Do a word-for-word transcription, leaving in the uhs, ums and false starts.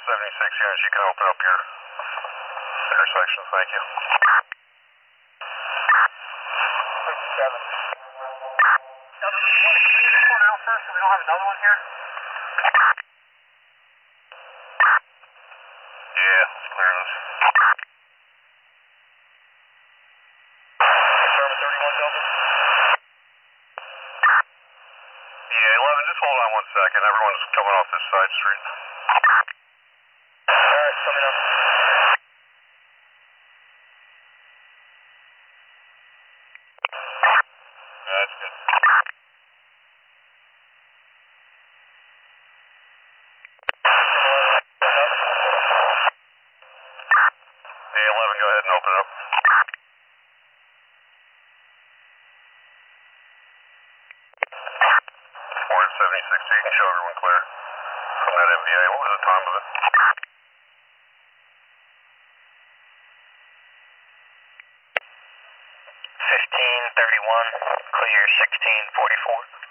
seventy-six units, you can open up your intersection. Thank you. fifty-seven. Can you clear this one out first so we don't have another one here? Yeah, let's clear this. Confirm at thirty-one Delta. Yeah, eleven, just hold on one second. Everyone's coming off this side street. Alright, coming up. That's good. Hey, eleven, go ahead and open it up. four seventy-six, so you can show everyone clear from that M V A. What was the time of it? fifteen thirty-one, clear sixteen forty-four.